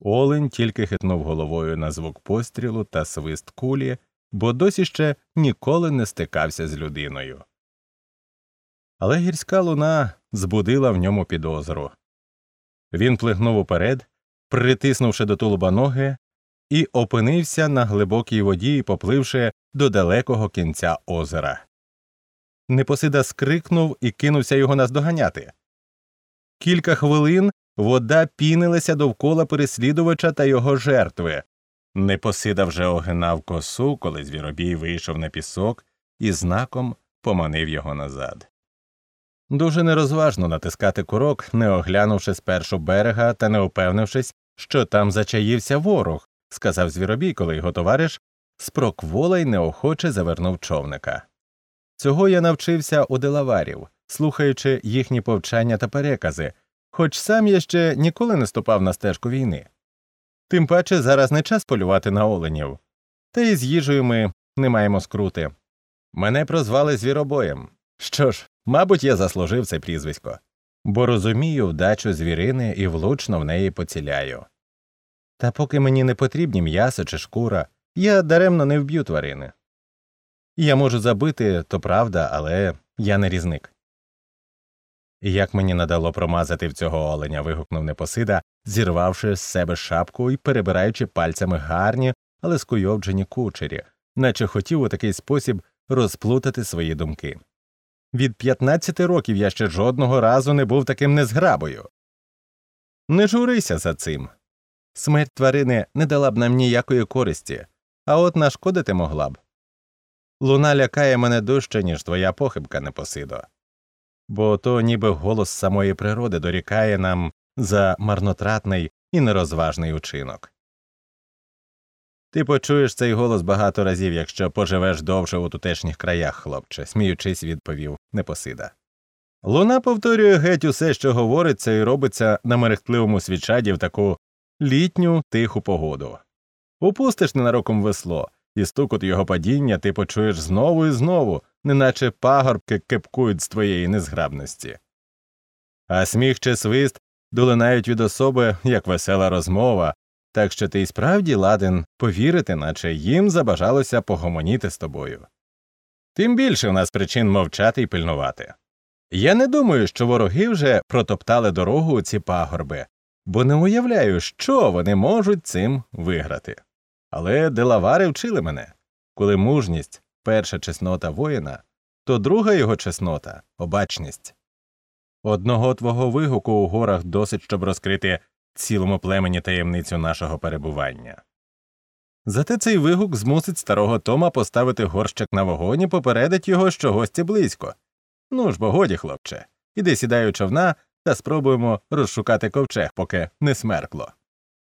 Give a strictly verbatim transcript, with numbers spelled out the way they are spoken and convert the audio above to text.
Олень тільки хитнув головою на звук пострілу та свист кулі, бо досі ще ніколи не стикався з людиною. Але гірська луна збудила в ньому підозру. Він плигнув уперед, притиснувши до тулуба ноги, і опинився на глибокій воді, попливши до далекого кінця озера. Непосида скрикнув і кинувся його наздоганяти. Кілька хвилин вода пінилася довкола переслідувача та його жертви. Непосида вже огинав косу, коли звіробій вийшов на пісок і знаком поманив його назад. Дуже нерозважно натискати курок, не оглянувши спершу берега та не упевнившись, що там зачаївся ворог, сказав звіробій, коли його товариш спроквола й неохоче завернув човника. Цього я навчився у делаварів, слухаючи їхні повчання та перекази, хоч сам я ще ніколи не ступав на стежку війни. Тим паче зараз не час полювати на оленів. Та й з їжею ми не маємо скрути. Мене прозвали звіробоєм. Що ж, мабуть, я заслужив це прізвисько, бо розумію вдачу звірини і влучно в неї поціляю. Та поки мені не потрібні м'ясо чи шкура, я даремно не вб'ю тварини. Я можу забити, то правда, але я не різник. Як мені надало промазати в цього оленя, вигукнув Непосида, зірвавши з себе шапку і перебираючи пальцями гарні, але скуйовджені кучері, наче хотів у такий спосіб розплутати свої думки. Від п'ятнадцяти років я ще жодного разу не був таким незграбою. Не журися за цим. Смерть тварини не дала б нам ніякої користі, а от нашкодити могла б. Луна лякає мене дужче, ніж твоя похибка, Непосидо. Бо то ніби голос самої природи дорікає нам за марнотратний і нерозважний учинок. Ти почуєш цей голос багато разів, якщо поживеш довше у тутешніх краях, хлопче, сміючись, відповів Непосида. Луна повторює геть усе, що говориться і робиться на мерехтливому свічаді в таку літню тиху погоду. Упустиш ненароком весло, і стукот його падіння ти почуєш знову і знову, неначе пагорбки кепкують з твоєї незграбності. А сміх чи свист долинають від особи, як весела розмова, так що ти й справді ладен повірити, наче їм забажалося погомоніти з тобою. Тим більше в нас причин мовчати й пильнувати. Я не думаю, що вороги вже протоптали дорогу у ці пагорби, бо не уявляю, що вони можуть цим виграти. Але делавари вчили мене, коли мужність – перша чеснота воїна, то друга його чеснота – обачність. Одного твого вигуку у горах досить, щоб розкрити цілому племені таємницю нашого перебування. Зате цей вигук змусить старого Тома поставити горщик на вогонь і попередить його, що гості близько. Ну ж бо годі, хлопче, іди сідай у човна та спробуємо розшукати ковчег, поки не смеркло.